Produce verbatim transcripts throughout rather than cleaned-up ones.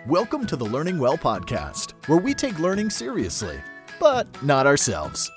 Welcome to the Learning Well podcast, where we take learning seriously, but not ourselves.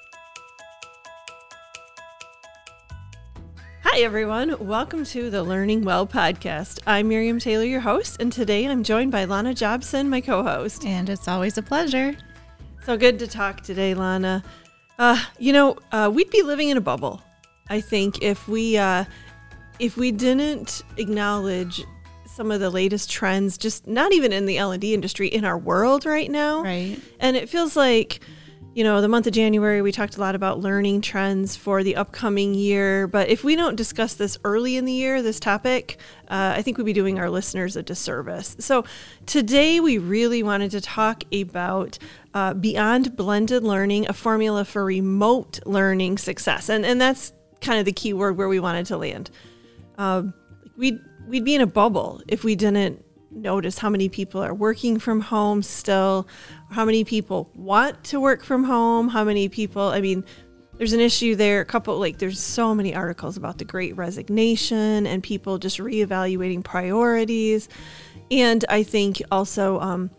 Hi, everyone. Welcome to the Learning Well podcast. I'm Miriam Taylor, your host, and today I'm joined by Lana Jobson, my co-host. And it's always a pleasure. So good to talk today, Lana. Uh, you know, uh, we'd be living in a bubble, I think, if we uh, if we didn't acknowledge some of the latest trends, just not even in the L and D industry, in our world right now. Right. And it feels like, you know, the month of January, we talked a lot about learning trends for the upcoming year. But if we don't discuss this early in the year, this topic, uh, I think we'd be doing our listeners a disservice. So today we really wanted to talk about uh, Beyond Blended Learning, a formula for remote learning success. And, and that's kind of the key word where we wanted to land. Um, we'd, we'd be in a bubble if we didn't notice how many people are working from home still, how many people want to work from home, how many people, I mean, there's an issue there, a couple, like there's so many articles about the Great Resignation and people just reevaluating priorities. And I think also um,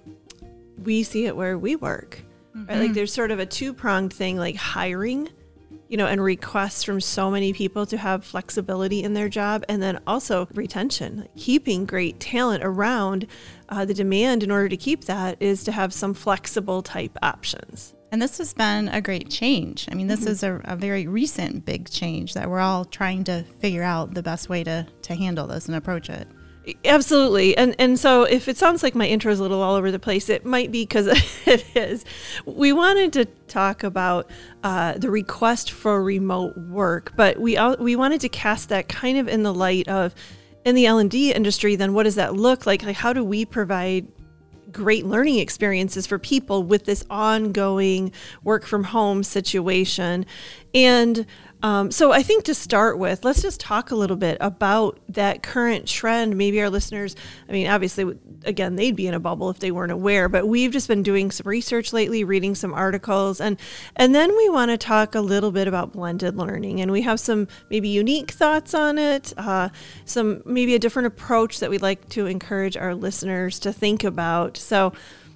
we see it where we work, mm-hmm. right? Like there's sort of a two-pronged thing, like hiring, you know, and requests from so many people to have flexibility in their job, and then also retention, keeping great talent around. Uh, the demand in order to keep that is to have some flexible type options. And this has been a great change. I mean, this mm-hmm. is a, a very recent big change that we're all trying to figure out the best way to, to handle this and approach it. Absolutely. And and so if it sounds like my intro is a little all over the place, it might be because it is. We wanted to talk about uh, the request for remote work, but we all, we wanted to cast that kind of in the light of, in the L and D industry, then what does that look like? Like, how do we provide great learning experiences for people with this ongoing work from home situation? And Um, so I think to start with, let's just talk a little bit about that current trend. Maybe our listeners, I mean, obviously, again, they'd be in a bubble if they weren't aware, but we've just been doing some research lately, reading some articles, and and then we want to talk a little bit about blended learning. And we have some maybe unique thoughts on it, uh, some maybe a different approach that we'd like to encourage our listeners to think about. So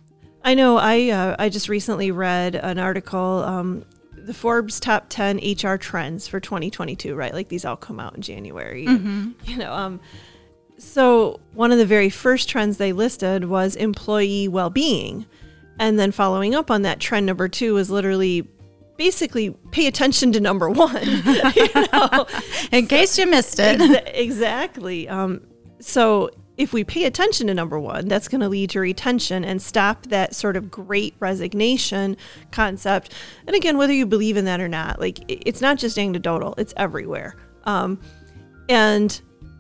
I know I, uh, I just recently read an article, um, the Forbes top ten H R trends for twenty twenty-two, right? Like these all come out in January. Mm-hmm. And, you know, um, so one of the very first trends they listed was employee well-being. And then following up on that, trend number two was literally basically pay attention to number one. you know? In case you missed it. Exa- exactly. Um, so if we pay attention to number one, that's going to lead to retention and stop that sort of Great Resignation concept. And again, whether you believe in that or not, like it's not just anecdotal, it's everywhere. Um, and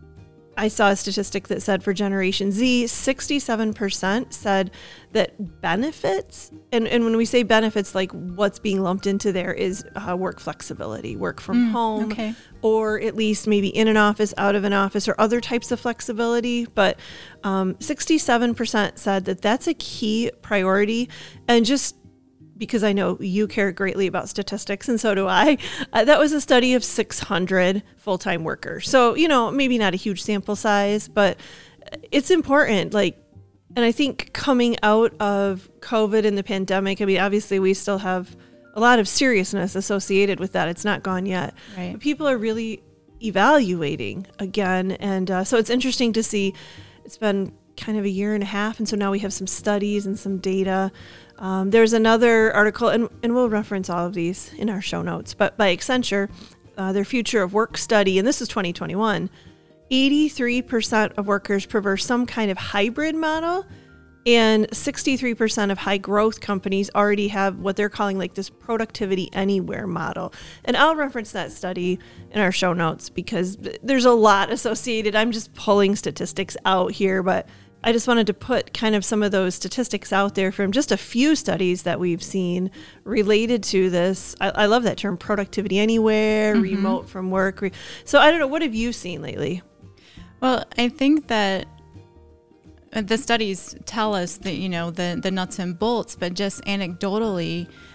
I saw a statistic that said for Generation Z, sixty-seven percent said that benefits, and, and when we say benefits, like what's being lumped into there is uh, work flexibility, work from mm, home, okay. or at least maybe in an office, out of an office, or other types of flexibility. But um, sixty-seven percent said that that's a key priority. And just because I know you care greatly about statistics, and so do I, uh, that was a study of six hundred full-time workers. So, you know, maybe not a huge sample size, but it's important. Like, and I think coming out of COVID and the pandemic, I mean, obviously we still have a lot of seriousness associated with that. It's not gone yet. Right. But people are really evaluating again. And uh, so it's interesting to see. It's been kind of a year and a half. And so now we have some studies and some data. Um, there's another article, and, and we'll reference all of these in our show notes, but by Accenture, uh, their future of work study, and this is twenty twenty-one, eighty-three percent of workers prefer some kind of hybrid model, and sixty-three percent of high growth companies already have what they're calling like this productivity anywhere model. And I'll reference that study in our show notes because there's a lot associated. I'm just pulling statistics out here, but I just wanted to put kind of some of those statistics out there from just a few studies that we've seen related to this. I, I love that term, productivity anywhere, mm-hmm. remote from work. Re- so I don't know, what have you seen lately? Well, I think that the studies tell us that, you know, the, the nuts and bolts, but just anecdotally,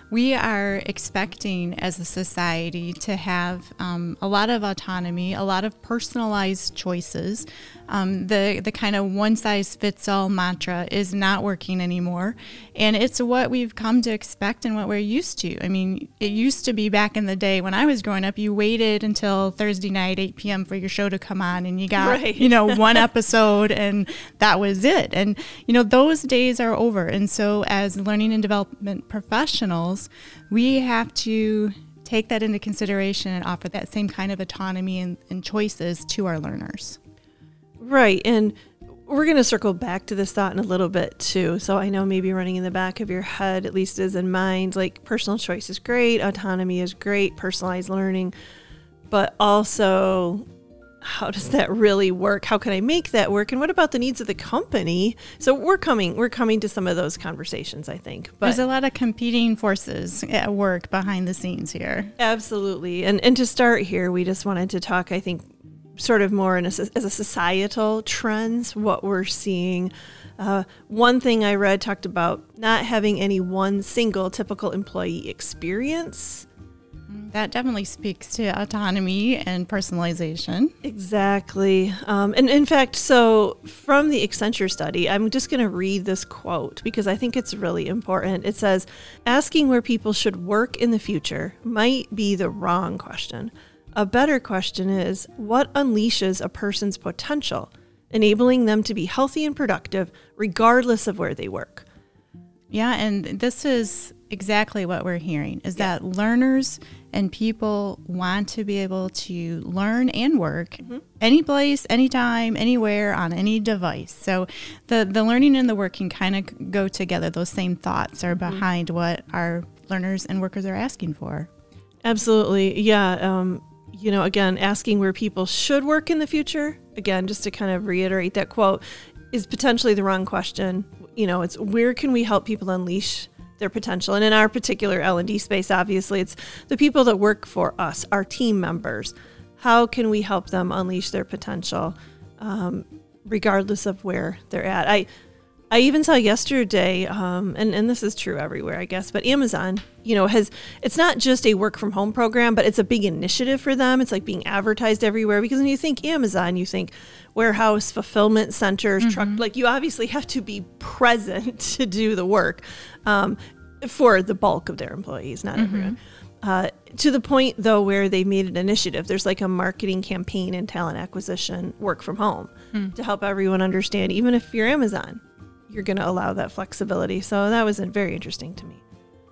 we are expecting as a society to have um, a lot of autonomy, a lot of personalized choices. Um, the the kind of one size fits all mantra is not working anymore, and it's what we've come to expect and what we're used to. I mean, it used to be back in the day when I was growing up, you waited until Thursday night, eight p.m. for your show to come on, and you got right. you know one episode, and that was it. And you know those days are over. And so, as learning and development professionals, we have to take that into consideration and offer that same kind of autonomy and, and choices to our learners. Right. And we're going to circle back to this thought in a little bit too. So I know maybe running in the back of your head, at least is in mind, like personal choice is great, autonomy is great, personalized learning, but also how does that really work? How can I make that work? And what about the needs of the company? So we're coming, we're coming to some of those conversations, I think. But there's a lot of competing forces at work behind the scenes here. Absolutely. And and to start here, we just wanted to talk, I think, sort of more in a, as a societal trends, what we're seeing. Uh, one thing I read talked about not having any one single typical employee experience. That definitely speaks to autonomy and personalization. Exactly. Um, and in fact, so from the Accenture study, I'm just going to read this quote because I think it's really important. It says, asking where people should work in the future might be the wrong question. A better question is, what unleashes a person's potential, enabling them to be healthy and productive regardless of where they work? Yeah, and this is exactly what we're hearing, is yeah. that learners and people want to be able to learn and work mm-hmm. any place, anytime, anywhere, on any device. So the, the learning and the work can kind of go together. Those same thoughts are behind mm-hmm. what our learners and workers are asking for. Absolutely. Yeah. Um, you know, again, asking where people should work in the future, again, just to kind of reiterate that quote, is potentially the wrong question. You know, it's where can we help people unleash their potential? And in our particular L and D space, obviously, it's the people that work for us, our team members. How can we help them unleash their potential, um, regardless of where they're at? I I even saw yesterday, um, and, and this is true everywhere, I guess, but Amazon, you know, has, it's not just a work from home program, but it's a big initiative for them. It's like being advertised everywhere because when you think Amazon, you think warehouse, fulfillment centers, mm-hmm. truck, like you obviously have to be present to do the work um, for the bulk of their employees, not mm-hmm. everyone. Uh, to the point, though, where they made an initiative. There's like a marketing campaign and talent acquisition work from home mm. to help everyone understand, even if you're Amazon, you're going to allow that flexibility. So that was very interesting to me.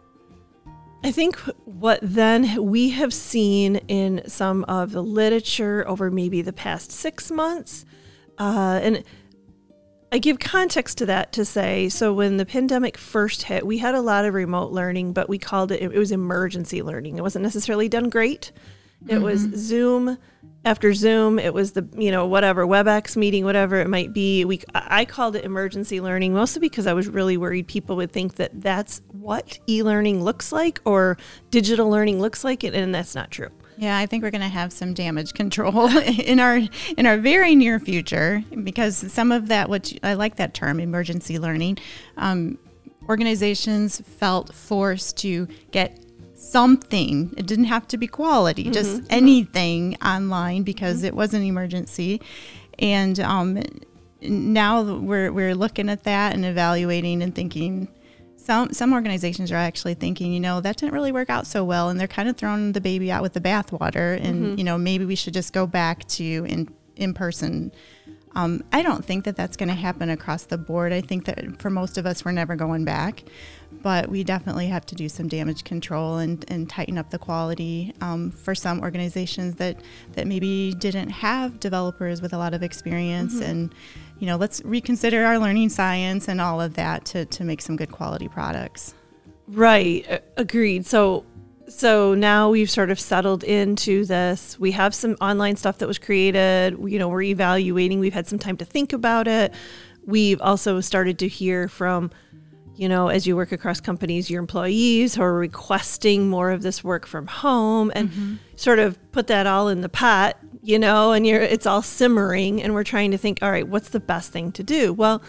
I think what then we have seen in some of the literature over maybe the past six months, uh, and I give context to that to say, so when the pandemic first hit, we had a lot of remote learning, but we called it, it was emergency learning. It wasn't necessarily done great. It mm-hmm. was Zoom after Zoom. It was the, you know, whatever, WebEx meeting, whatever it might be. We, I called it emergency learning, mostly because I was really worried people would think that that's what e-learning looks like or digital learning looks like, and that's not true. Yeah, I think we're going to have some damage control in our in our very near future because some of that, which I like that term, emergency learning, um, organizations felt forced to get something. It didn't have to be quality, mm-hmm. just anything online because mm-hmm. it was an emergency. And um, now we're we're looking at that and evaluating and thinking. Some some organizations are actually thinking, you know, that didn't really work out so well, and they're kind of throwing the baby out with the bathwater, and mm-hmm. you know, maybe we should just go back to in in person. Um, I don't think that that's going to happen across the board. I think that for most of us, we're never going back, but we definitely have to do some damage control and, and tighten up the quality um, for some organizations that that maybe didn't have developers with a lot of experience mm-hmm. and. You know, let's reconsider our learning science and all of that to, to make some good quality products. Right. Agreed. So so now we've sort of settled into this. We have some online stuff that was created. You know, we're evaluating. We've had some time to think about it. We've also started to hear from, you know, as you work across companies, your employees who are requesting more of this work from home and mm-hmm. sort of put that all in the pot, you know, and you're it's all simmering and we're trying to think, all right, what's the best thing to do? Well,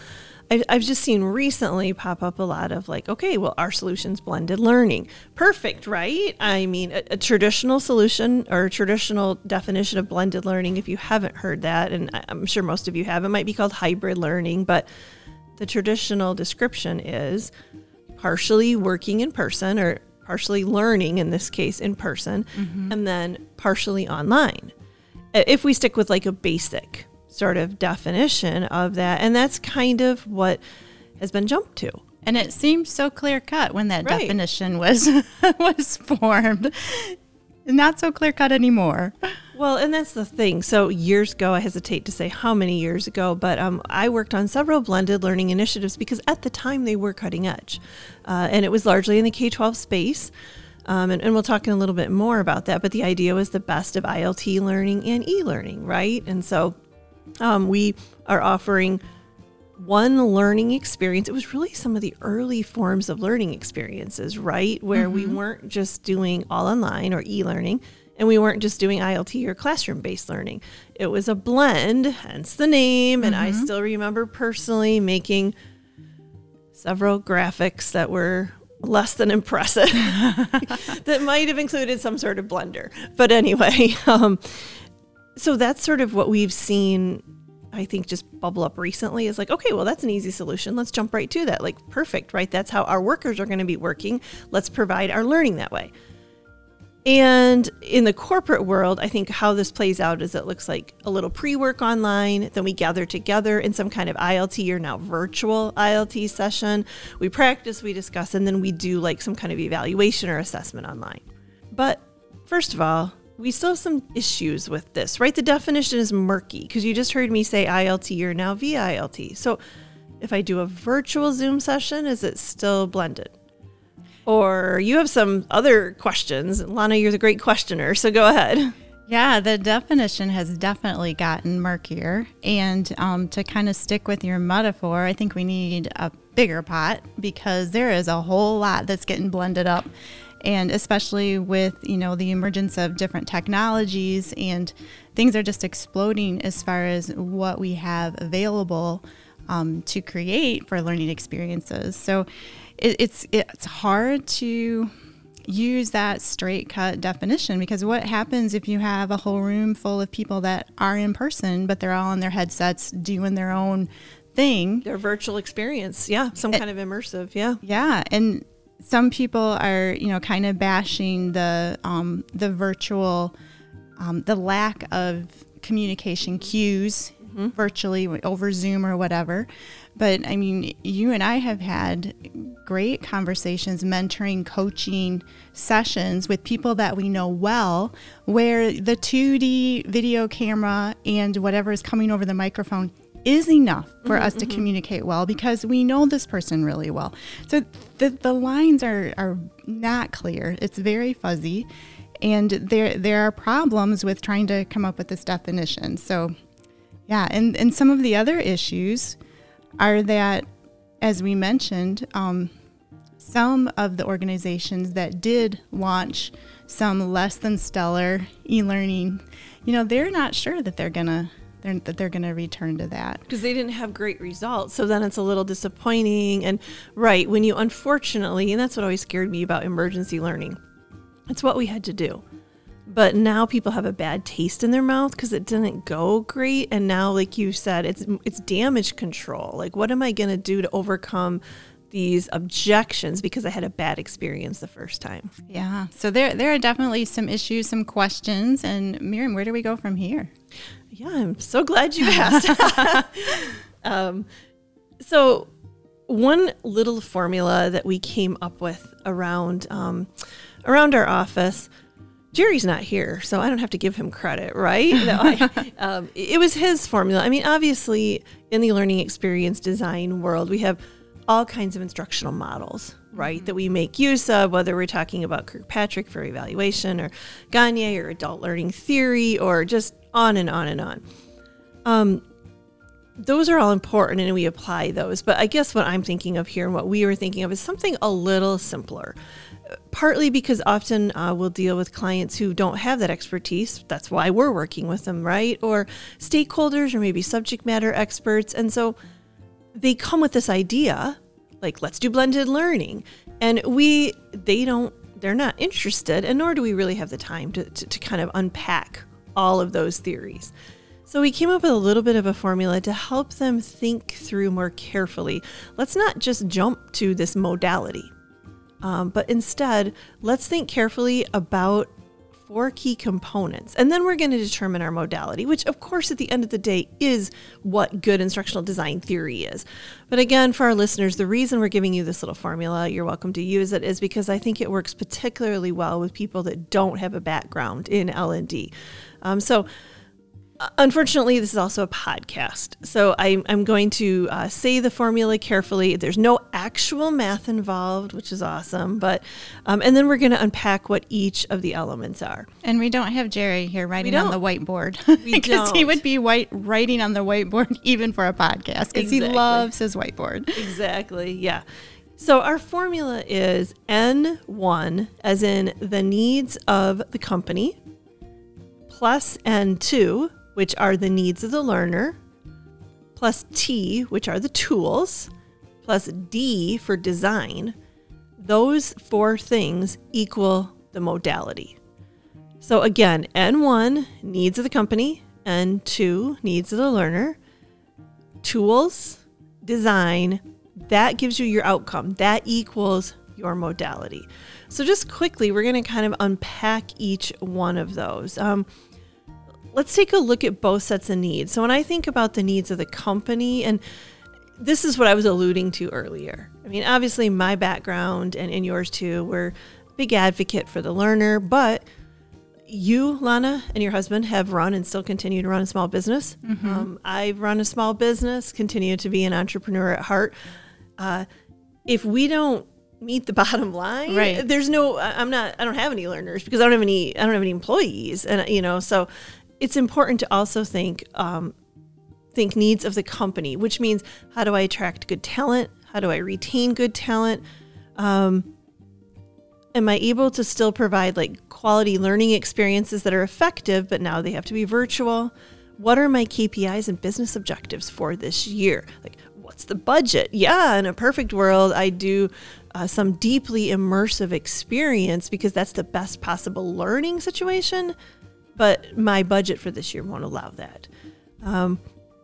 I, I've just seen recently pop up a lot of like, okay, well, our solution's blended learning. Perfect, right? I mean, a, a traditional solution or a traditional definition of blended learning, if you haven't heard that, and I'm sure most of you have, it might be called hybrid learning, but the traditional description is partially working in person or partially learning, in this case, in person, mm-hmm. and then partially online. If we stick with like a basic sort of definition of that, and that's kind of what has been jumped to. And it seemed so clear cut when that right. definition was was formed. Not so clear cut anymore. Well, and that's the thing. So years ago, I hesitate to say how many years ago, but um, I worked on several blended learning initiatives because at the time they were cutting edge. Uh, and it was largely in the K twelve space. Um, and, and we'll talk in a little bit more about that. But the idea was the best of I L T learning and e-learning, right? And so um, we are offering one learning experience. It was really some of the early forms of learning experiences, right? Where mm-hmm. we weren't just doing all online or e-learning, and we weren't just doing I L T or classroom-based learning. It was a blend, hence the name. Mm-hmm. And I still remember personally making several graphics that were less than impressive that might have included some sort of blender. But anyway, um, so that's sort of what we've seen, I think, just bubble up recently is like, okay, well, that's an easy solution. Let's jump right to that. Like, perfect, right? That's how our workers are going to be working. Let's provide our learning that way. And in the corporate world, I think how this plays out is it looks like a little pre-work online, then we gather together in some kind of I L T or now virtual I L T session. We practice, we discuss, and then we do like some kind of evaluation or assessment online. But first of all, we still have some issues with this, right? The definition is murky because you just heard me say I L T or now via I L T. So if I do a virtual Zoom session, is it still blended? Or you have some other questions. Lana, you're the great questioner, so go ahead. Yeah, the definition has definitely gotten murkier. And um, to kind of stick with your metaphor, I think we need a bigger pot because there is a whole lot that's getting blended up. And especially with, you know, the emergence of different technologies and things are just exploding as far as what we have available um, to create for learning experiences. So it, it's it's hard to use that straight cut definition because what happens if you have a whole room full of people that are in person, but they're all on their headsets doing their own thing? Their virtual experience. Yeah. Some kind it, of immersive. Yeah. Yeah. And some people are, you know, kind of bashing the um, the virtual, um, the lack of communication cues mm-hmm. virtually over Zoom or whatever. But I mean, you and I have had great conversations, mentoring, coaching sessions with people that we know well, where the two D video camera and whatever is coming over the microphone is enough for mm-hmm, us to mm-hmm. communicate well because we know this person really well. So the the lines are, are not clear. It's very fuzzy. And there there are problems with trying to come up with this definition. So yeah, and, and some of the other issues are that, as we mentioned, um, some of the organizations that did launch some less than stellar e-learning, you know, they're not sure that they're gonna They're, that they're going to return to that. Because they didn't have great results. So then it's a little disappointing. And right, when you unfortunately, and that's what always scared me about emergency learning, it's what we had to do. But now people have a bad taste in their mouth because it didn't go great. And now, like you said, it's it's damage control. Like, what am I going to do to overcome these objections because I had a bad experience the first time? Yeah. So there, there are definitely some issues, some questions. And Miriam, where do we go from here? Yeah, I'm so glad you asked. um, so one little formula that we came up with around um, around our office, Jerry's not here, so I don't have to give him credit, right? No, I, um, it was his formula. I mean, obviously, in the learning experience design world, we have all kinds of instructional models, right, mm-hmm. that we make use of, whether we're talking about Kirkpatrick for evaluation or Gagne or adult learning theory or just on and on and on. Um, those are all important and we apply those. But I guess what I'm thinking of here and what we were thinking of is something a little simpler. Partly because often uh, we'll deal with clients who don't have that expertise. That's why we're working with them, right? Or stakeholders or maybe subject matter experts. And so they come with this idea, like, let's do blended learning. And we, they don't, they're not interested, and nor do we really have the time to, to, to kind of unpack all of those theories. So we came up with a little bit of a formula to help them think through more carefully. Let's not just jump to this modality, um, but instead, let's think carefully about four key components. And then we're going to determine our modality, which of course at the end of the day is what good instructional design theory is. But again, for our listeners, the reason we're giving you this little formula, you're welcome to use it, is because I think it works particularly well with people that don't have a background in L and D. Um, so unfortunately, this is also a podcast, so I'm, I'm going to uh, say the formula carefully. There's no actual math involved, which is awesome, but um, and then we're going to unpack what each of the elements are. And we don't have Jerry here writing on the whiteboard because he would be white, writing on the whiteboard even for a podcast because exactly. He loves his whiteboard. Exactly, yeah. So our formula is N one, as in the needs of the company, plus N two, which are the needs of the learner, plus T, which are the tools, plus D for design. Those four things equal the modality. So again, N one, needs of the company, N two, needs of the learner, tools, design, that gives you your outcome. That equals your modality. So just quickly, we're going to kind of unpack each one of those. Um, Let's take a look at both sets of needs. So when I think about the needs of the company, and this is what I was alluding to earlier. I mean, obviously my background and, and yours too, we're a big advocate for the learner, but you, Lana, and your husband have run and still continue to run a small business. Mm-hmm. Um, I've run a small business, continue to be an entrepreneur at heart. Uh, if we don't meet the bottom line, right. There's no, I'm not, I don't have any learners because I don't have any, I don't have any employees. And, you know, so it's important to also think um, think needs of the company, which means how do I attract good talent? How do I retain good talent? Um, am I able to still provide like quality learning experiences that are effective, but now they have to be virtual? What are my K P Is and business objectives for this year? Like, what's the budget? Yeah, in a perfect world, I do uh, some deeply immersive experience because that's the best possible learning situation. But my budget for this year won't allow that. Um,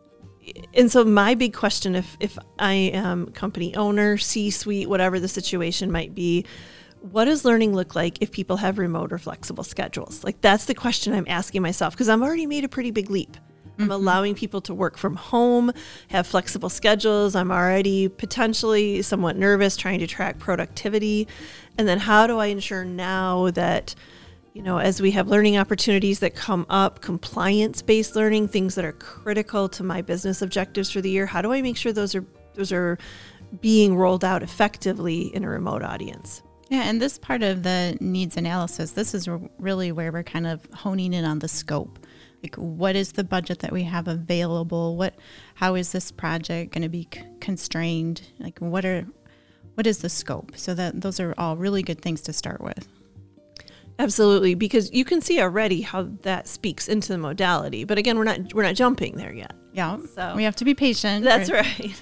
and so my big question, if, if I am company owner, C-suite, whatever the situation might be, what does learning look like if people have remote or flexible schedules? Like, that's the question I'm asking myself because I've already made a pretty big leap. I'm mm-hmm. allowing people to work from home, have flexible schedules. I'm already potentially somewhat nervous trying to track productivity. And then how do I ensure now that, you know, as we have learning opportunities that come up, compliance-based learning, things that are critical to my business objectives for the year, how do I make sure those are those are being rolled out effectively in a remote audience? Yeah, and this part of the needs analysis, this is really where we're kind of honing in on the scope. Like, what is the budget that we have available? What, how is this project going to be c- constrained? Like, what are, what is the scope? So that those are all really good things to start with. Absolutely, because you can see already how that speaks into the modality. But again, we're not we're not jumping there yet. Yeah, so we have to be patient. That's right.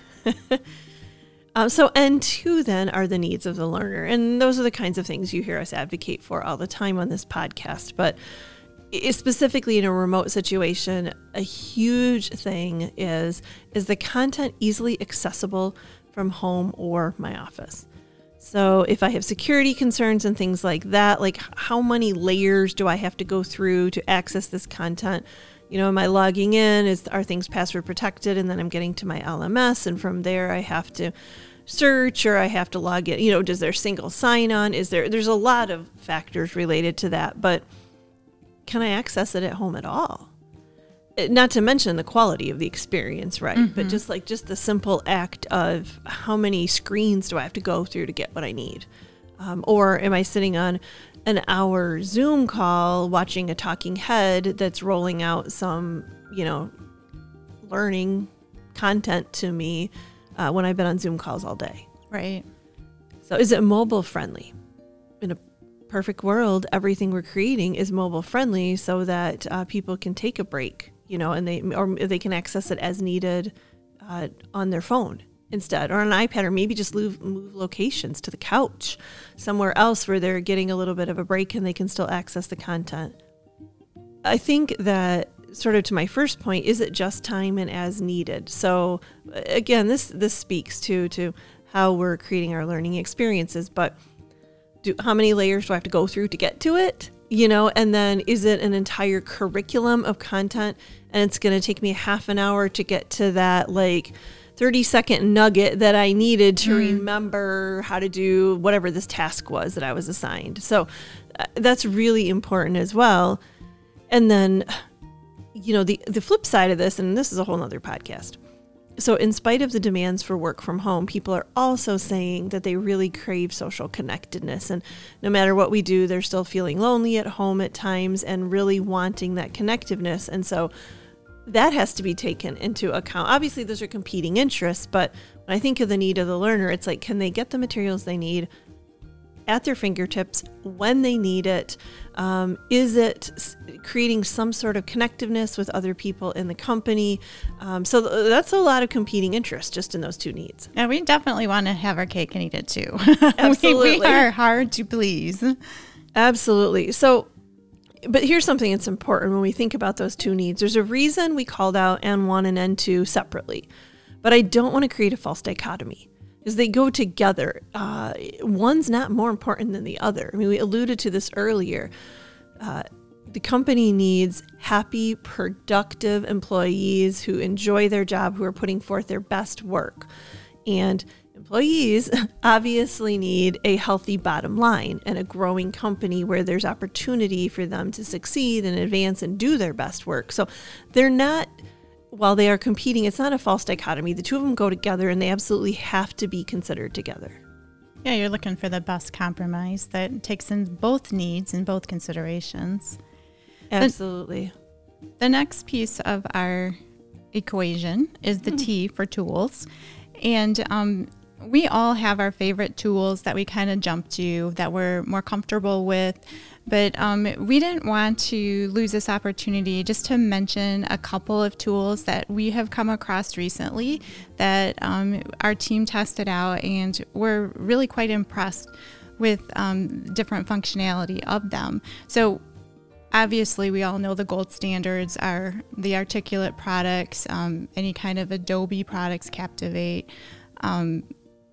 um, so N two then are the needs of the learner, and those are the kinds of things you hear us advocate for all the time on this podcast. But specifically in a remote situation, a huge thing is is the content easily accessible from home or my office. So if I have security concerns and things like that, like how many layers do I have to go through to access this content? You know, am I logging in? Is are things password protected? And then I'm getting to my L M S, and from there I have to search or I have to log in. You know, does there single sign on? Is there? There's a lot of factors related to that, but can I access it at home at all? Not to mention the quality of the experience, right? Mm-hmm. But just like just the simple act of how many screens do I have to go through to get what I need? Um, or am I sitting on an hour Zoom call watching a talking head that's rolling out some, you know, learning content to me uh, when I've been on Zoom calls all day? Right. So is it mobile friendly? In a perfect world, everything we're creating is mobile friendly so that uh, people can take a break. You know, and they or they can access it as needed uh, on their phone instead, or on an iPad, or maybe just move, move locations to the couch somewhere else where they're getting a little bit of a break and they can still access the content. I think that sort of to my first point, is it just time and as needed? So again, this this speaks to to how we're creating our learning experiences, but do how many layers do I have to go through to get to it? You know, and then is it an entire curriculum of content and it's going to take me half an hour to get to that like thirty second nugget that I needed to mm. remember how to do whatever this task was that I was assigned. So uh, that's really important as well. And then, you know, the, the flip side of this, and this is a whole nother podcast. So in spite of the demands for work from home, people are also saying that they really crave social connectedness. And no matter what we do, they're still feeling lonely at home at times and really wanting that connectiveness. And so that has to be taken into account. Obviously, those are competing interests, but when I think of the need of the learner, it's like, can they get the materials they need at their fingertips when they need it? Um, is it creating some sort of connectiveness with other people in the company? Um, so th- that's a lot of competing interests just in those two needs. Yeah, we definitely want to have our cake and eat it too. Absolutely. we, we are hard to please. Absolutely. So, but here's something that's important when we think about those two needs. There's a reason we called out N one and N two separately, but I don't want to create a false dichotomy. Is they go together. Uh, one's not more important than the other. I mean, we alluded to this earlier. Uh, the company needs happy, productive employees who enjoy their job, who are putting forth their best work. And employees obviously need a healthy bottom line and a growing company where there's opportunity for them to succeed and advance and do their best work. So they're not... While they are competing, it's not a false dichotomy. The two of them go together and they absolutely have to be considered together. Yeah, you're looking for the best compromise that takes in both needs and both considerations. Absolutely. The, the next piece of our equation is the mm-hmm. T for tools. And um, we all have our favorite tools that we kind of jump to, that we're more comfortable with. But um, we didn't want to lose this opportunity just to mention a couple of tools that we have come across recently that um, our team tested out, and we're really quite impressed with um, different functionality of them. So obviously, we all know the gold standards are the Articulate products, um, any kind of Adobe products, Captivate, um,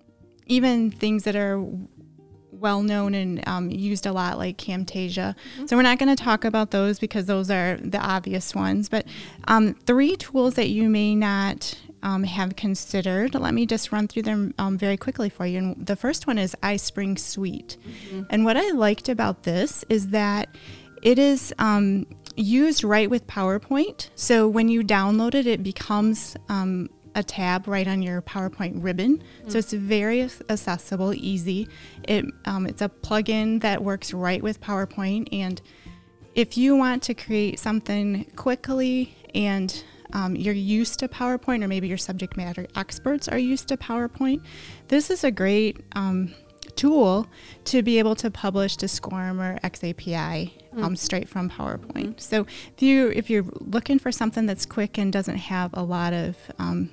even things that are well known and um, used a lot like Camtasia. Mm-hmm. So we're not going to talk about those because those are the obvious ones. But um, three tools that you may not um, have considered. Let me just run through them um, very quickly for you. And the first one is iSpring Suite. Mm-hmm. And what I liked about this is that it is um, used right with PowerPoint. So when you download it, it becomes um, a tab right on your PowerPoint ribbon. Mm-hmm. So it's very accessible, easy. It um, it's a plugin that works right with PowerPoint. And if you want to create something quickly and um, you're used to PowerPoint, or maybe your subject matter experts are used to PowerPoint, this is a great um, tool to be able to publish to SCORM or X A P I mm. um, straight from PowerPoint. Mm. So if you if you're looking for something that's quick and doesn't have a lot of um,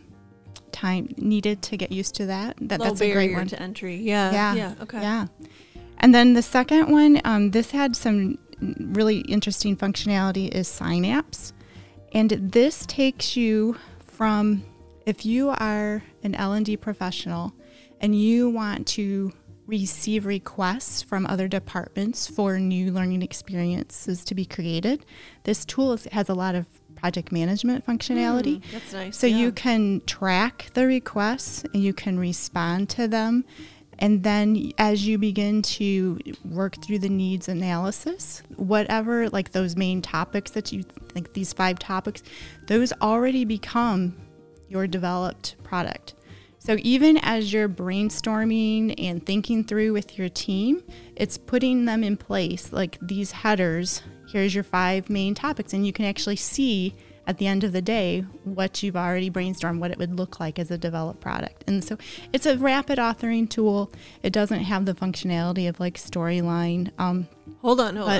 time needed to get used to that, that Low that's a great one to entry. Yeah. Yeah. Yeah. Okay. Yeah. And then the second one, um, this had some really interesting functionality, is Synapse, and this takes you from, if you are an L and D professional and you want to receive requests from other departments for new learning experiences to be created, this tool is, has a lot of project management functionality. Mm, that's nice. So yeah. you can track the requests and you can respond to them. And then as you begin to work through the needs analysis, whatever, like those main topics that you think, these five topics, those already become your developed product. So even as you're brainstorming and thinking through with your team, it's putting them in place, like these headers, here's your five main topics, and you can actually see at the end of the day what you've already brainstormed, what it would look like as a developed product. And so it's a rapid authoring tool. It doesn't have the functionality of like Storyline. Um, hold on, hold but, on.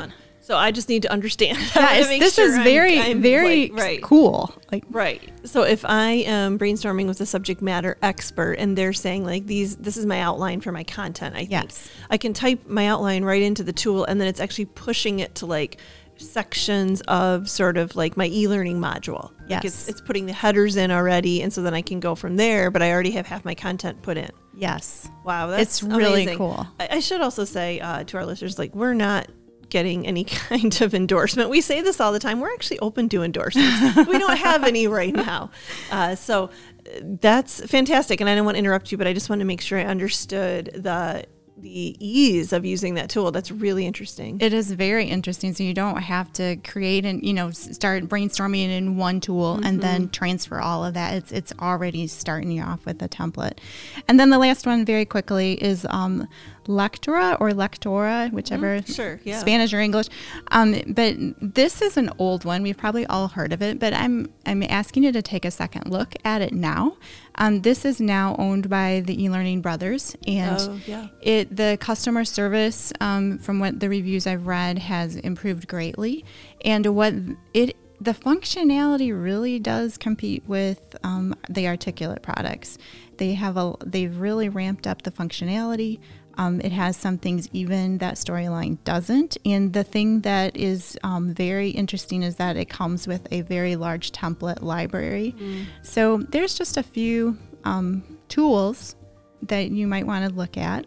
So I just need to understand. Yeah, to make this sure is I'm- very, I'm, very like, right. cool. Like, Right. So if I am brainstorming with a subject matter expert and they're saying like these, this is my outline for my content, I think Yes. I can type my outline right into the tool and then it's actually pushing it to like sections of sort of like my e-learning module. Like Yes. it's, it's putting the headers in already. And so then I can go from there, but I already have half my content put in. yes. Wow. That's It's really amazing. cool. I, I should also say uh, to our listeners, like we're not getting any kind of endorsement. We say this all the time. We're actually open to endorsements. We don't have any right now. Uh, so uh, that's fantastic. And I don't want to interrupt you, but I just want to make sure I understood the the ease of using that tool. That's really interesting. It is very interesting. So you don't have to create and, you know, s- start brainstorming in one tool Mm-hmm. and then transfer all of that. It's it's already starting you off with a template. And then the last one very quickly is um, Lectora or Lectora, whichever, sure, yeah. Spanish or English. Um, but this is an old one. We've probably all heard of it, but I'm I'm asking you to take a second look at it now. Um, this is now owned by the eLearning Brothers, and Oh, yeah. it the customer service, um, from what the reviews I've read, has improved greatly, and what it the functionality really does compete with um, the Articulate products. They have a they've really ramped up the functionality. Um, it has some things even that Storyline doesn't. And the thing that is um, very interesting is that it comes with a very large template library. Mm. So there's just a few um, tools that you might want to look at.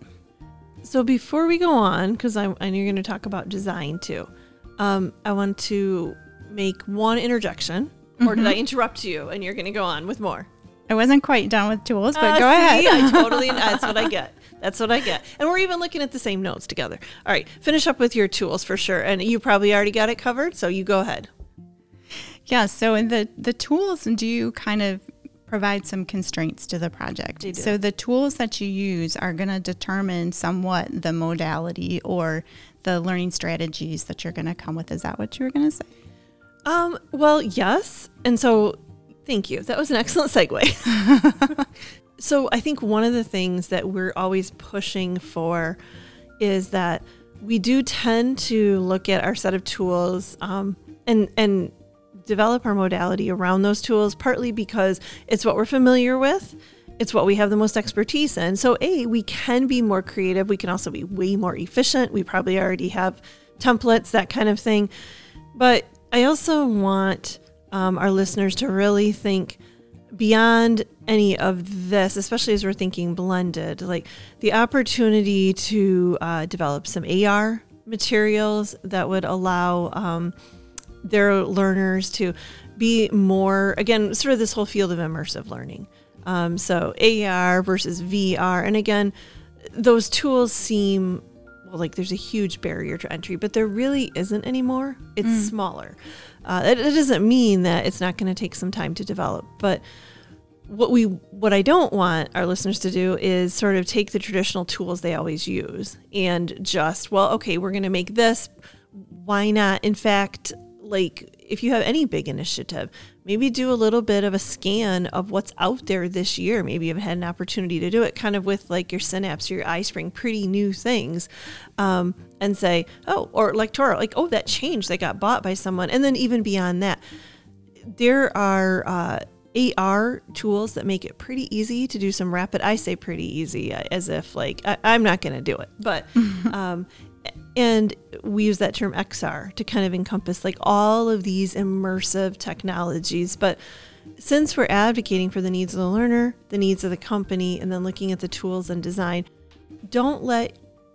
So before we go on, because I, I know you're going to talk about design too, um, I want to make one interjection. Or Mm-hmm. did I interrupt you and you're going to go on with more? I wasn't quite done with tools, but Uh, go see, ahead. I totally, that's what I get. That's what I get. And we're even looking at the same notes together. All right, finish up with your tools for sure. And you probably already got it covered, so you go ahead. Yeah, so in the, the tools do kind of provide some constraints to the project. They do. So the tools that you use are going to determine somewhat the modality or the learning strategies that you're going to come with. Is that what you were going to say? Um, well, yes. And so thank you. That was an excellent segue. So I think one of the things that we're always pushing for is that we do tend to look at our set of tools um, and and develop our modality around those tools, partly because it's what we're familiar with. It's what we have the most expertise in. So A, we can be more creative. We can also be way more efficient. We probably already have templates, that kind of thing. But I also want um, our listeners to really think beyond any of this, especially as we're thinking blended, like the opportunity to uh, develop some A R materials that would allow um, their learners to be more, again, sort of this whole field of immersive learning. Um, so A R versus V R. And again, those tools seem, well, like there's a huge barrier to entry, but there really isn't anymore. It's mm. smaller. Uh, it, it doesn't mean that it's not going to take some time to develop, but what we, what I don't want our listeners to do is sort of take the traditional tools they always use and just, well, okay, we're going to make this. Why not? In fact, like if you have any big initiative, maybe do a little bit of a scan of what's out there this year. Maybe you've had an opportunity to do it kind of with like your Synapse or your iSpring, pretty new things, um, and say, oh, or Lectora, like, oh, that changed. They got bought by someone. And then even beyond that, there are uh, A R tools that make it pretty easy to do some rapid, I say pretty easy, as if like, I, I'm not going to do it, but, um, and we use that term X R to kind of encompass like all of these immersive technologies. But since we're advocating for the needs of the learner, the needs of the company, and then looking at the tools and design, don't let,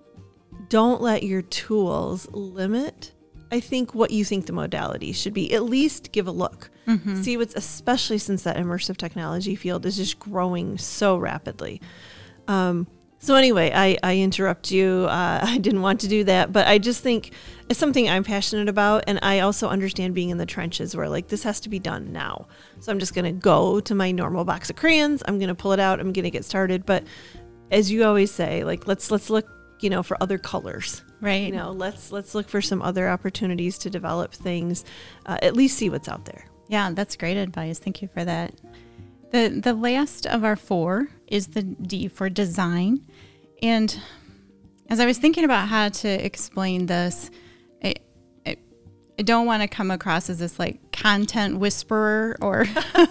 don't let your tools limit, I think, what you think the modality should be. At least give a look. Mm-hmm. See what's, especially since that immersive technology field is just growing so rapidly. Um, so anyway, I, I interrupt you. Uh, I didn't want to do that, but I just think it's something I'm passionate about. And I also understand being in the trenches where like this has to be done now. So I'm just going to go to my normal box of crayons. I'm going to pull it out. I'm going to get started. But as you always say, like, let's, let's look, you know, for other colors. Right. You know, let's, let's look for some other opportunities to develop things, uh, at least see what's out there. Yeah, that's great advice. Thank you for that. The the last of our four is the D for design. And as I was thinking about how to explain this, it, it, I don't want to come across as this like content whisperer, or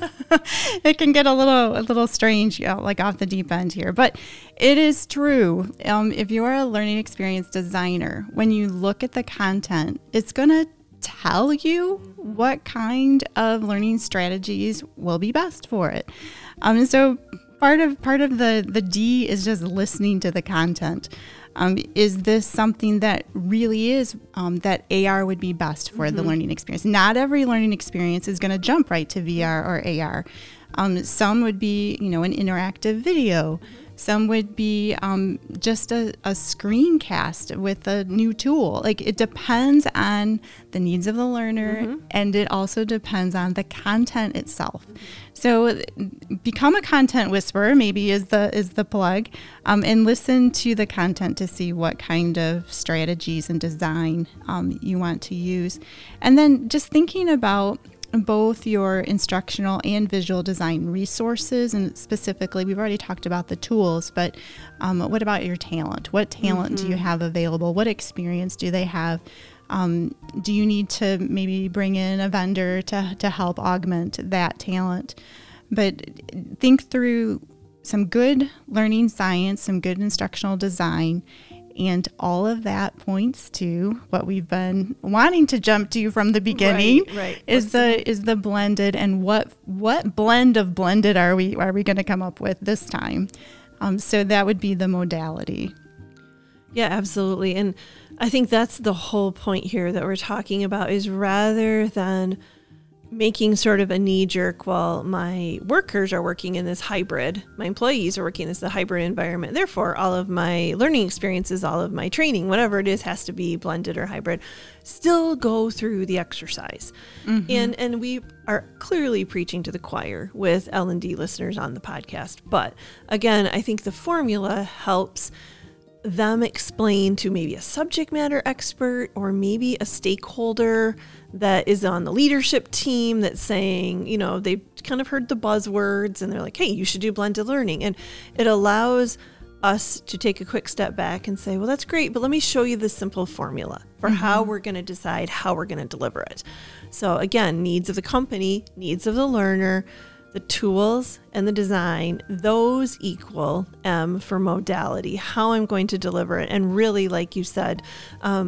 it can get a little a little strange, you know, like off the deep end here. But it is true. Um, if you are a learning experience designer, when you look at the content, it's going to tell you what kind of learning strategies will be best for it. Um, and so part of part of the the D is just listening to the content. Um, is this something that really is um, that A R would be best for mm-hmm. the learning experience? Not every learning experience is going to jump right to V R or A R. Um, some would be, you know, an interactive video. Some would be um, just a, a screencast with a new tool. Like, it depends on the needs of the learner, mm-hmm. and it also depends on the content itself. So become a content whisperer, maybe is the is the plug, um, and listen to the content to see what kind of strategies and design um, you want to use. And then just thinking about both your instructional and visual design resources, and specifically, we've already talked about the tools, but um, what about your talent? What talent mm-hmm. do you have available? What experience do they have? Um, do you need to maybe bring in a vendor to, to help augment that talent? But think through some good learning science, some good instructional design, and all of that points to what we've been wanting to jump to from the beginning. Right, right. Is the is the blended, and what what blend of blended are we are we going to come up with this time? Um, so that would be the modality. Yeah, absolutely. And I think that's the whole point here that we're talking about, is rather than making sort of a knee-jerk, well, my workers are working in this hybrid, my employees are working in this hybrid environment, therefore all of my learning experiences, all of my training, whatever it is, has to be blended or hybrid. Still go through the exercise. Mm-hmm. And and we are clearly preaching to the choir with L and D listeners on the podcast. But again, I think the formula helps them explain to maybe a subject matter expert or maybe a stakeholder that is on the leadership team that's saying, you know, they've kind of heard the buzzwords and they're like, hey, you should do blended learning. And it allows us to take a quick step back and say, well, that's great, but let me show you the simple formula for mm-hmm. how we're going to decide how we're going to deliver it. So again, needs of the company, needs of the learner, the tools and the design, those equal M for modality, how I'm going to deliver it. And really, like you said, um,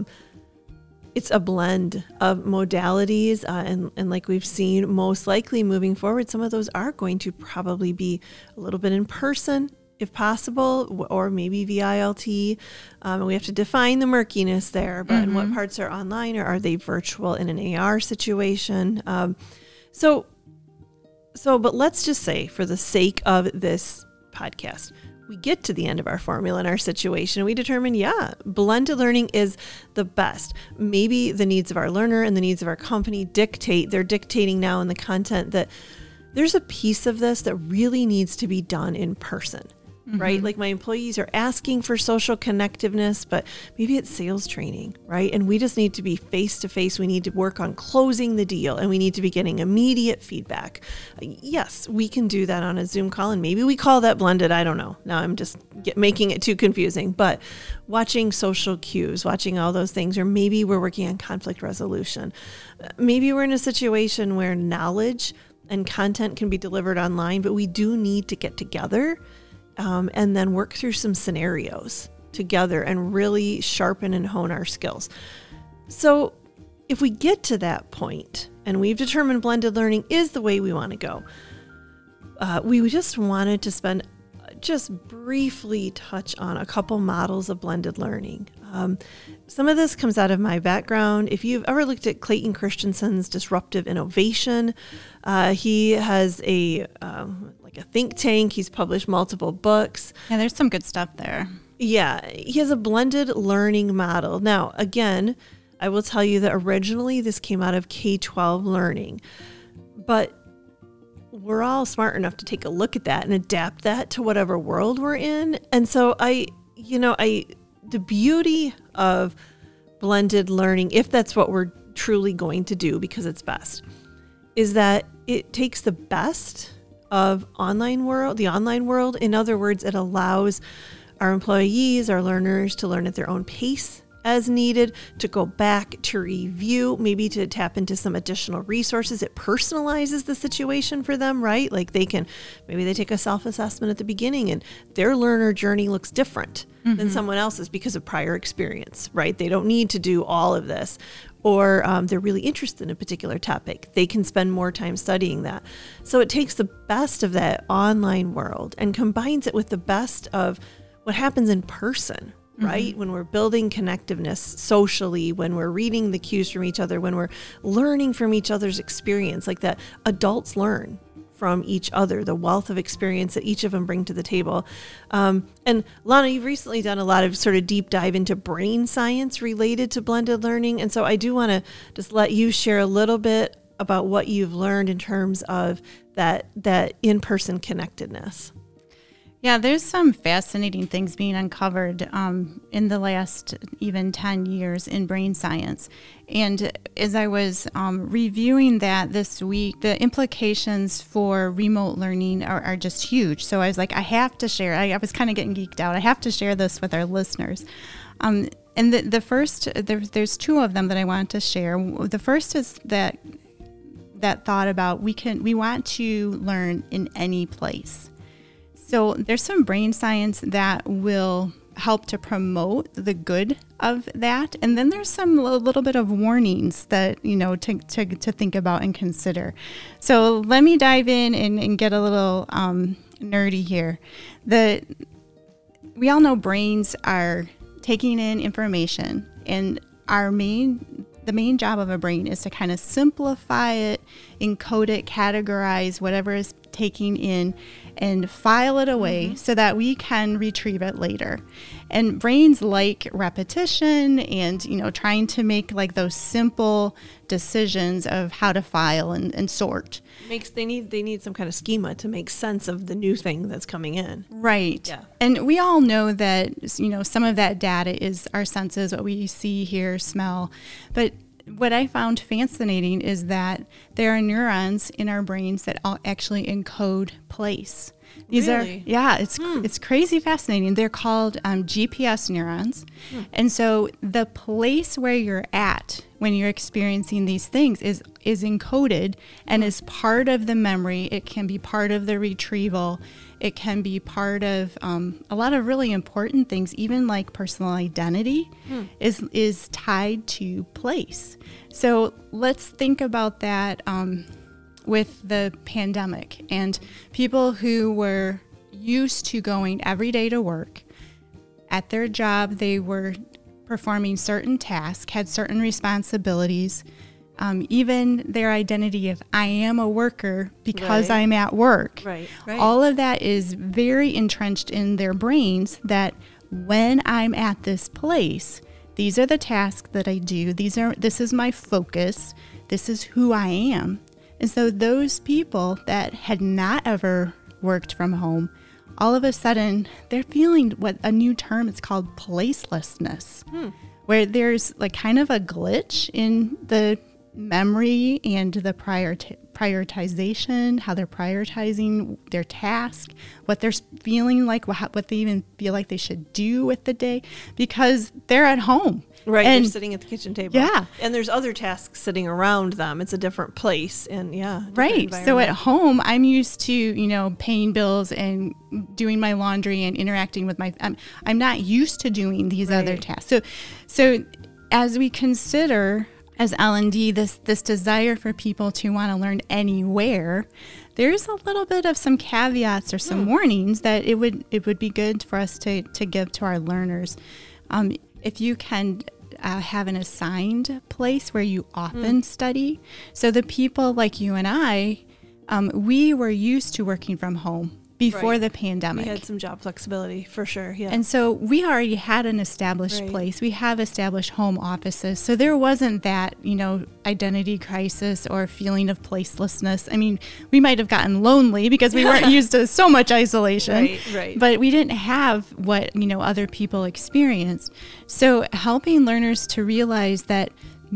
it's a blend of modalities. Uh, and, and like we've seen, most likely moving forward, some of those are going to probably be a little bit in person, if possible, or maybe V I L T. Um, we have to define the murkiness there, but mm-hmm. what parts are online, or are they virtual in an A R situation? Um, so So, but let's just say, for the sake of this podcast, we get to the end of our formula in our situation. We determine, yeah, blended learning is the best. Maybe the needs of our learner and the needs of our company dictate, they're dictating now in the content that there's a piece of this that really needs to be done in person. Mm-hmm. Right? Like, my employees are asking for social connectiveness, but maybe it's sales training, right? And we just need to be face to face. We need to work on closing the deal, and we need to be getting immediate feedback. Yes, we can do that on a Zoom call, and maybe we call that blended. I don't know. Now I'm just get, making it too confusing, but watching social cues, watching all those things, or maybe we're working on conflict resolution. Maybe we're in a situation where knowledge and content can be delivered online, but we do need to get together Um, and then work through some scenarios together and really sharpen and hone our skills. So if we get to that point and we've determined blended learning is the way we want to go, uh, we just wanted to spend just briefly touch on a couple models of blended learning. Um, some of this comes out of my background. If you've ever looked at Clayton Christensen's Disruptive Innovation, uh, he has a um, like a think tank. He's published multiple books. Yeah, there's some good stuff there. Yeah, he has a blended learning model. Now, again, I will tell you that originally this came out of K twelve learning, but we're all smart enough to take a look at that and adapt that to whatever world we're in. And so I, you know, I, the beauty of blended learning, if that's what we're truly going to do because it's best, is that it takes the best of online world, the online world. In other words, it allows our employees, our learners to learn at their own pace as needed, to go back to review, maybe to tap into some additional resources. It personalizes the situation for them, right? Like they can, maybe they take a self-assessment at the beginning and their learner journey looks different mm-hmm. than someone else's because of prior experience, right? They don't need to do all of this. Or um, they're really interested in a particular topic. They can spend more time studying that. So it takes the best of that online world and combines it with the best of what happens in person, right? Mm-hmm. When we're building connectiveness socially, when we're reading the cues from each other, when we're learning from each other's experience, like that adults learn from each other, the wealth of experience that each of them bring to the table. Um, and Lana, you've recently done a lot of sort of deep dive into brain science related to blended learning. And so I do want to just let you share a little bit about what you've learned in terms of that, that in-person connectedness. Yeah, there's some fascinating things being uncovered um, in the last even ten years in brain science. And as I was um, reviewing that this week, the implications for remote learning are, are just huge. So I was like, I have to share. I, I was kind of getting geeked out. I have to share this with our listeners. Um, and the, the first, there, there's two of them that I wanted to share. The first is that that thought about we can we want to learn in any place. So there's some brain science that will help to promote the good of that. And then there's some a little bit of warnings that, you know, to, to, to think about and consider. So let me dive in and, and get a little um, nerdy here. The, we all know brains are taking in information, and our main the main job of a brain is to kind of simplify it, encode it, categorize whatever is taking in, and file it away mm-hmm. so that we can retrieve it later. And brains like repetition and, you know, trying to make like those simple decisions of how to file and, and sort. Makes they need they need some kind of schema to make sense of the new thing that's coming in. Right. Yeah. And we all know that, you know, some of that data is our senses, what we see, hear, smell. But what I found fascinating is that there are neurons in our brains that all actually encode place. These really? are, yeah, it's hmm. it's crazy fascinating. They're called um, G P S neurons. Hmm. And so the place where you're at when you're experiencing these things is, is encoded and is part of the memory. It can be part of the retrieval. It can be part of um, a lot of really important things, even like personal identity hmm. is is tied to place. So let's think about that um, with the pandemic and people who were used to going every day to work. At their job, they were performing certain tasks, had certain responsibilities. Um, even their identity of I am a worker because right. I'm at work. Right, right. All of that is very entrenched in their brains that when I'm at this place, these are the tasks that I do. These are this is my focus. This is who I am. And so those people that had not ever worked from home, all of a sudden they're feeling what a new term is called placelessness, hmm. where there's like kind of a glitch in the memory and the prior prioritization, how they're prioritizing their task, what they're feeling like, what, what they even feel like they should do with the day, because they're at home. Right, and, they're sitting at the kitchen table. Yeah. And there's other tasks sitting around them. It's a different place and yeah. Right. So at home, I'm used to, you know, paying bills and doing my laundry and interacting with my, I'm, I'm not used to doing these right. other tasks. So, so as we consider as L and D, this this desire for people to want to learn anywhere, there's a little bit of some caveats or some hmm. warnings that it would it would be good for us to, to give to our learners. Um, if you can uh, have an assigned place where you often hmm. study. So the people like you and I, um, we were used to working from home before right. the pandemic. We had some job flexibility for sure, yeah. And so we already had an established right. place. We have established home offices. So there wasn't that, you know, identity crisis or feeling of placelessness. I mean, we might have gotten lonely because we weren't used to so much isolation. Right, right. But we didn't have what, you know, other people experienced. So helping learners to realize that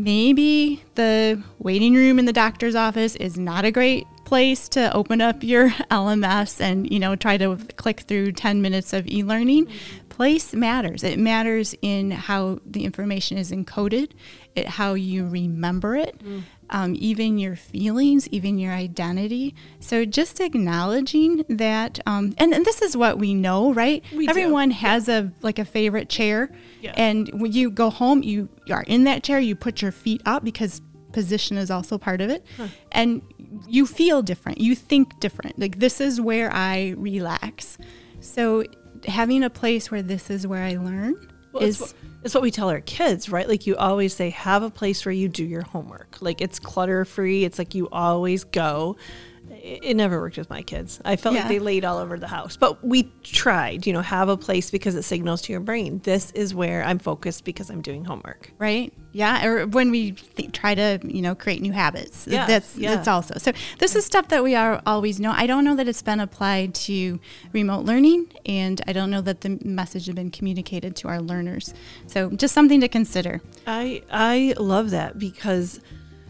maybe the waiting room in the doctor's office is not a great place to open up your L M S and, you know, try to click through ten minutes of e-learning. Mm-hmm. place matters. It matters in how the information is encoded, it, how you remember it, mm. um, even your feelings, even your identity. So just acknowledging that, um, and, and this is what we know, right? We Everyone do. has yeah. a like a favorite chair, yeah. and when you go home, you are in that chair. You put your feet up because position is also part of it, huh. and you feel different. You think different. Like, this is where I relax. So having a place where this is where I learn well, is... It's what, it's what we tell our kids, right? Like, you always say, have a place where you do your homework. Like, it's clutter-free. It's like you always go. It, it never worked with my kids. I felt Yeah. like they laid all over the house. But we tried, you know, have a place because it signals to your brain, this is where I'm focused because I'm doing homework. Right. Yeah. Or when we th- try to, you know, create new habits, Yeah, that's yeah. that's also. So this is stuff that we are always know. I don't know that it's been applied to remote learning, and I don't know that the message has been communicated to our learners. So just something to consider. I I love that, because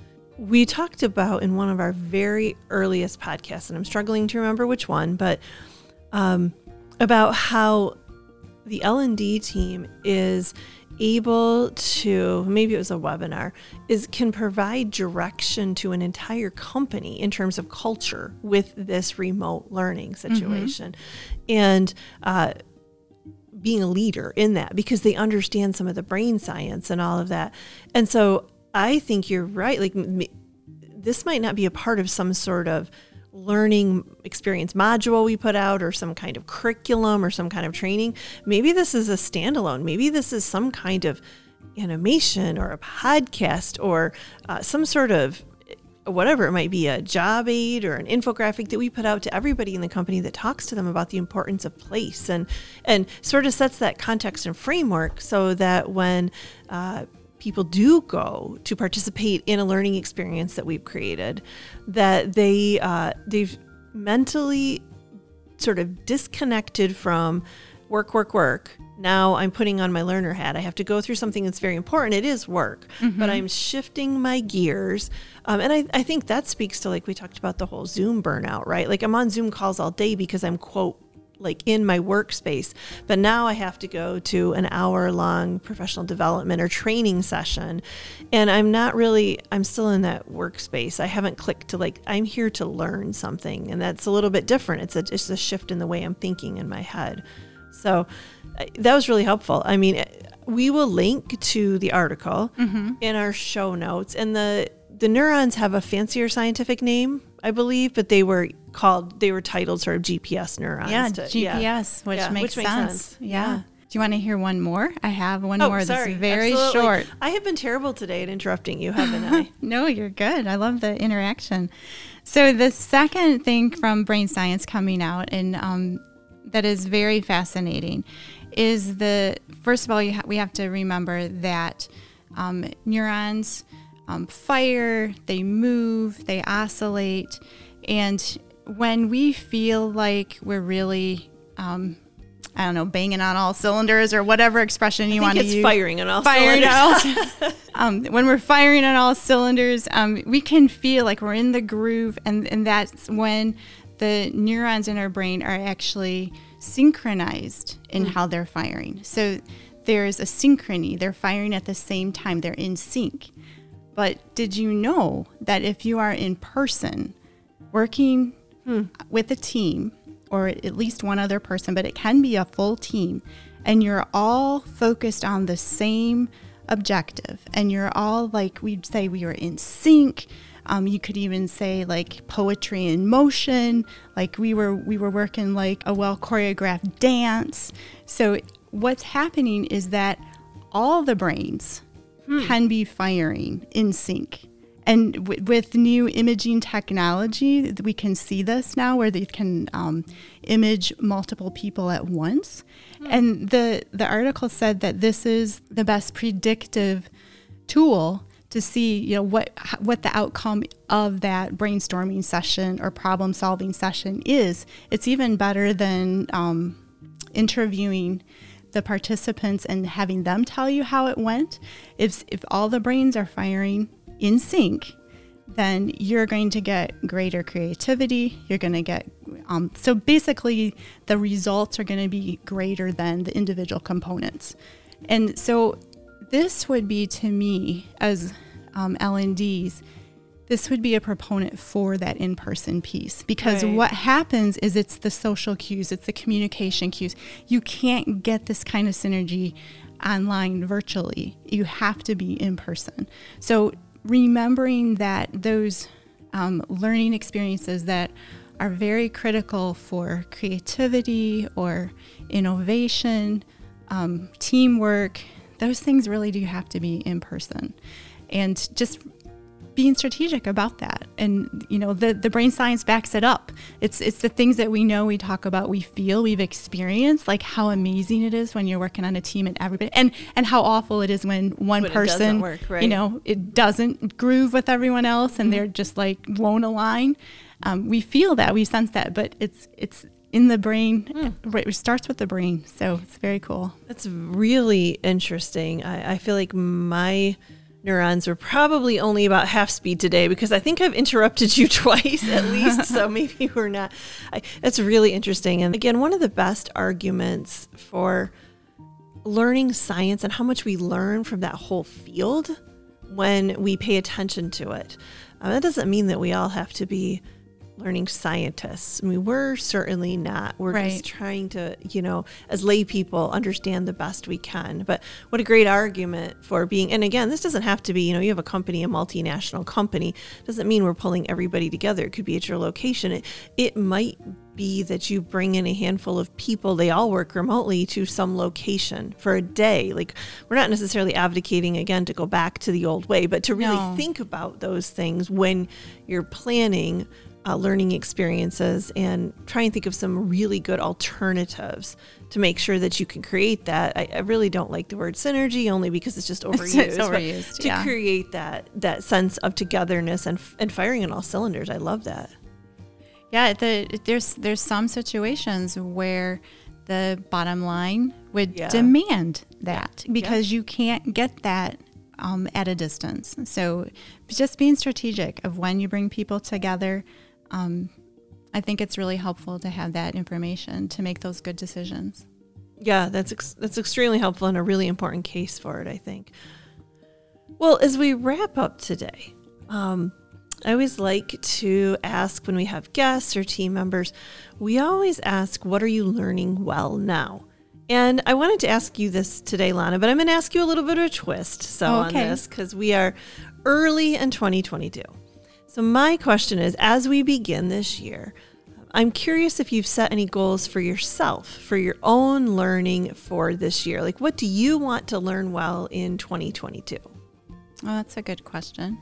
we talked about in one of our very earliest podcasts, and I'm struggling to remember which one, but um, about how the L and D team is able to, maybe it was a webinar, is can provide direction to an entire company in terms of culture with this remote learning situation. Mm-hmm. And uh, being a leader in that, because they understand some of the brain science and all of that. And so I think you're right. Like, m- this might not be a part of some sort of learning experience module we put out, or some kind of curriculum, or some kind of training. Maybe this is a standalone. Maybe this is some kind of animation, or a podcast, or uh, some sort of whatever it might be, a job aid or an infographic that we put out to everybody in the company that talks to them about the importance of place, and and sort of sets that context and framework, so that when uh, people do go to participate in a learning experience that we've created, that they uh, they've mentally sort of disconnected from work, work, work. Now I'm putting on my learner hat. I have to go through something that's very important. It is work, mm-hmm. but I'm shifting my gears. Um, and I, I think that speaks to, like, we talked about the whole Zoom burnout, right? Like, I'm on Zoom calls all day because I'm, quote, like, in my workspace, but now I have to go to an hour long professional development or training session. And I'm not really, I'm still in that workspace. I haven't clicked to, like, I'm here to learn something. And that's a little bit different. It's a, it's a shift in the way I'm thinking in my head. So uh, that was really helpful. I mean, we will link to the article mm-hmm. in our show notes, and the, the neurons have a fancier scientific name, I believe, but they were called, they were titled sort of G P S neurons. Yeah, to, G P S, yeah. which, yeah, makes, which sense. makes sense. Yeah. yeah. Do you want to hear one more? I have one oh, more sorry. that's very Absolutely. short. I have been terrible today at interrupting you, haven't I? No, you're good. I love the interaction. So the second thing from brain science coming out, and um, that is very fascinating, is the, first of all, you ha- we have to remember that um, neurons um, fire, they move, they oscillate, and when we feel like we're really, um, I don't know, banging on all cylinders, or whatever expression you want to use. firing on all firing cylinders. On all, um, when we're firing on all cylinders, um, we can feel like we're in the groove, and, and that's when the neurons in our brain are actually synchronized in mm. how they're firing. So there's a synchrony. They're firing at the same time. They're in sync. But did you know that if you are in person working hmm. with a team, or at least one other person, but it can be a full team, and you're all focused on the same objective, and you're all, like, we'd say we were in sync. Um, you could even say, like, poetry in motion, like we were we were working like a well choreographed dance. So what's happening is that all the brains hmm. can be firing in sync. And w- with new imaging technology, we can see this now, where they can um, image multiple people at once. Hmm. And the, the article said that this is the best predictive tool to see, you know, what what the outcome of that brainstorming session or problem solving session is. It's even better than um, interviewing the participants and having them tell you how it went. If if all the brains are firing in sync, then you're going to get greater creativity. You're going to get Um, so basically, the results are going to be greater than the individual components. And so this would be, to me, as um, L and Ds, this would be a proponent for that in-person piece, because Right. what happens is it's the social cues, it's the communication cues. You can't get this kind of synergy online virtually. You have to be in person. So remembering that those um, learning experiences that are very critical for creativity or innovation, um, teamwork, those things really do have to be in person. And just being strategic about that. And, you know, the, the brain science backs it up. It's it's the things that we know, we talk about, we feel, we've experienced, like how amazing it is when you're working on a team and everybody, and, and how awful it is when one When it doesn't person, work, right. you know, it doesn't groove with everyone else and they're just like won't align. Um, we feel that, we sense that, but it's it's in the brain. Mm. It starts with the brain. So it's very cool. That's really interesting. I, I feel like my neurons were probably only about half speed today, because I think I've interrupted you twice at least. So maybe we're not. I, that's really interesting. And again, one of the best arguments for learning science and how much we learn from that whole field when we pay attention to it. Uh, that doesn't mean that we all have to be learning scientists. I mean, we're certainly not. We're Right. just trying to, you know, as lay people, understand the best we can. But what a great argument for being, and again, this doesn't have to be, you know, you have a company, a multinational company, doesn't mean we're pulling everybody together. It could be at your location. It, it might be that you bring in a handful of people, they all work remotely, to some location for a day. Like, we're not necessarily advocating, again, to go back to the old way, but to really No. think about those things when you're planning Uh, learning experiences, and try and think of some really good alternatives to make sure that you can create that. I, I really don't like the word synergy, only because it's just overused. It's but overused, to yeah. create that that sense of togetherness and and firing on all cylinders. I love that. Yeah, the, there's there's some situations where the bottom line would Yeah. demand that, because you can't get that um, at a distance. So just being strategic of when you bring people together, um, I think it's really helpful to have that information to make those good decisions. Yeah, that's ex- that's extremely helpful and a really important case for it, I think. Well, as we wrap up today, um, I always like to ask when we have guests or team members, we always ask, what are you learning well now? And I wanted to ask you this today, Lana, but I'm going to ask you a little bit of a twist so Oh, on okay. this, because we are early in twenty twenty-two. So my question is, as we begin this year, I'm curious if you've set any goals for yourself, for your own learning for this year. Like, what do you want to learn well in twenty twenty-two? Oh, that's a good question.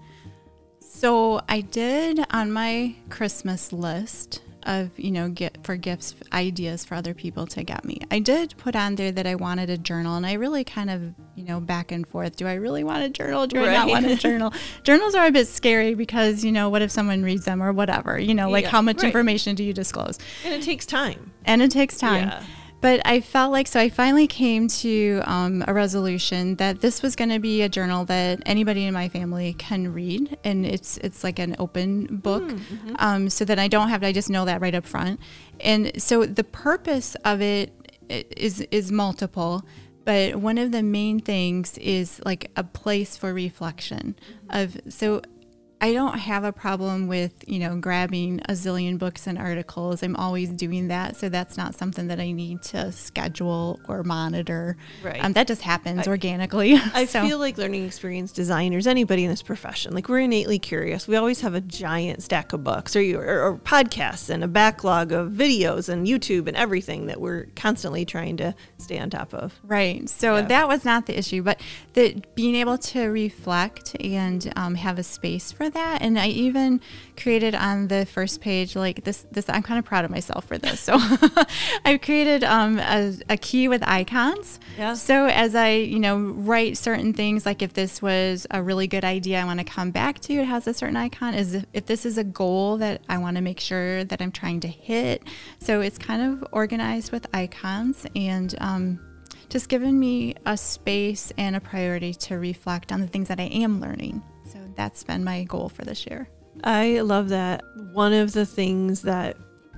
So I did on my Christmas list of, you know, get for gifts, ideas for other people to get me. I did put on there that I wanted a journal, and I really kind of, you know, back and forth. Do I really want a journal? Do I not Right. want a journal? Journals are a bit scary because, you know, what if someone reads them or whatever, you know, like Yeah, how much right. information do you disclose? And it takes time. And it takes time. Yeah. But I felt like, so I finally came to um, a resolution that this was going to be a journal that anybody in my family can read. And it's it's like an open book, Mm-hmm. um, so that I don't have to, I just know that right up front. And so the purpose of it is is multiple. But one of the main things is like a place for reflection of, so I don't have a problem with, you know, grabbing a zillion books and articles. I'm always doing that. So that's not something that I need to schedule or monitor. Right. Um, that just happens organically. I So- feel like learning experience designers, anybody in this profession, like, we're innately curious. We always have a giant stack of books or, you- or, or podcasts and a backlog of videos and YouTube and everything that we're constantly trying to stay on top of. Right. So Yeah. that was not the issue, but the being able to reflect and um, have a space for that. And I even created on the first page, like this, this, I'm kind of proud of myself for this. So I've created um, a, a key with icons. Yeah. So as I, you know, write certain things, like if this was a really good idea I want to come back to, it has a certain icon. Is if, if this is a goal that I want to make sure that I'm trying to hit. So it's kind of organized with icons, and um, just given me a space and a priority to reflect on the things that I am learning. So that's been my goal for this year. I love that. One of the things that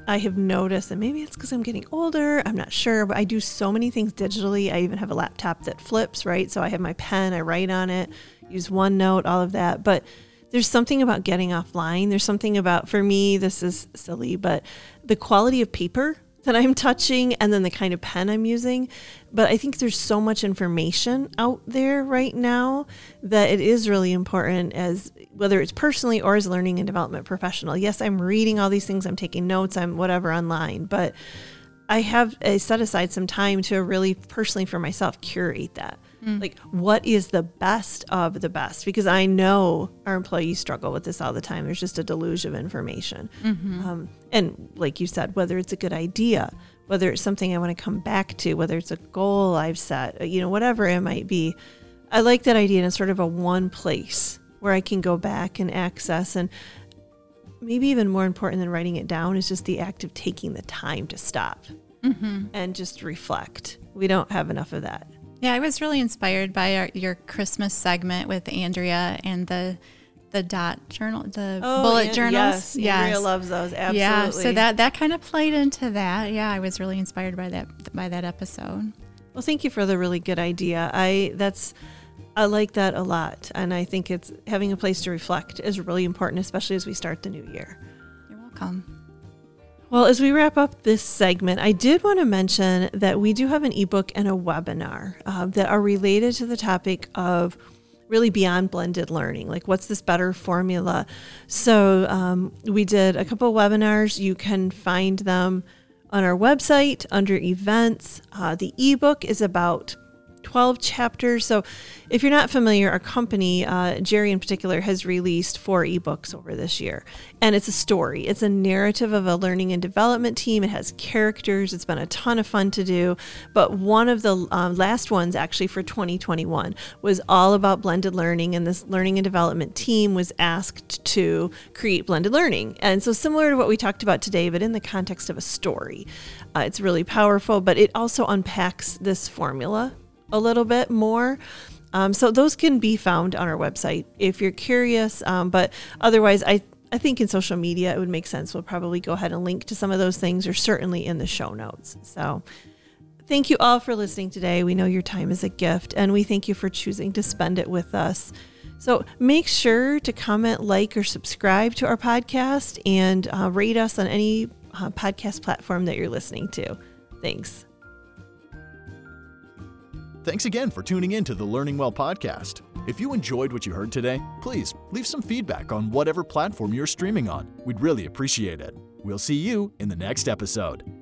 I have noticed, and maybe it's because I'm getting older, I'm not sure, but I do so many things digitally. I even have a laptop that flips, right? So I have my pen, I write on it, use OneNote, all of that. But there's something about getting offline. There's something about, for me, this is silly, but the quality of paper that I'm touching and then the kind of pen I'm using. But I think there's so much information out there right now that it is really important, as whether it's personally or as a learning and development professional. Yes, I'm reading all these things, I'm taking notes, I'm whatever online, but I have I set aside some time to really personally for myself curate that. Mm. Like, what is the best of the best? Because I know our employees struggle with this all the time. There's just a deluge of information. Mm-hmm. Um, and like you said, whether it's a good idea, whether it's something I want to come back to, whether it's a goal I've set, you know, whatever it might be. I like that idea, and it's sort of a one place where I can go back and access. And maybe even more important than writing it down is just the act of taking the time to stop mm-hmm. and just reflect. We don't have enough of that. Yeah, I was really inspired by our, your Christmas segment with Andrea and the the dot journal, the oh, bullet and, journals. Yes, yes, Andrea loves those. Absolutely. Yeah, so that that kind of played into that. Yeah, I was really inspired by that by that episode. Well, thank you for the really good idea. I that's I like that a lot, and I think it's having a place to reflect is really important, especially as we start the new year. You're welcome. Well, as we wrap up this segment, I did want to mention that we do have an ebook and a webinar uh, that are related to the topic of really beyond blended learning. Like, what's this better formula? So um, we did a couple of webinars. You can find them on our website under events. Uh, the ebook is about twelve chapters. So if you're not familiar, our company, uh, Jerry in particular, has released four ebooks over this year. And it's a story. It's a narrative of a learning and development team. It has characters. It's been a ton of fun to do. But one of the um, last ones, actually for twenty twenty-one, was all about blended learning. And this learning and development team was asked to create blended learning. And so similar to what we talked about today, but in the context of a story. Uh, it's really powerful, but it also unpacks this formula a little bit more. Um, so those can be found on our website if you're curious. Um, but otherwise, I, I think in social media, it would make sense. We'll probably go ahead and link to some of those things, or certainly in the show notes. So thank you all for listening today. We know your time is a gift, and we thank you for choosing to spend it with us. So make sure to comment, like, or subscribe to our podcast, and uh, rate us on any uh, podcast platform that you're listening to. Thanks. Thanks again for tuning in to the Learning Well podcast. If you enjoyed what you heard today, please leave some feedback on whatever platform you're streaming on. We'd really appreciate it. We'll see you in the next episode.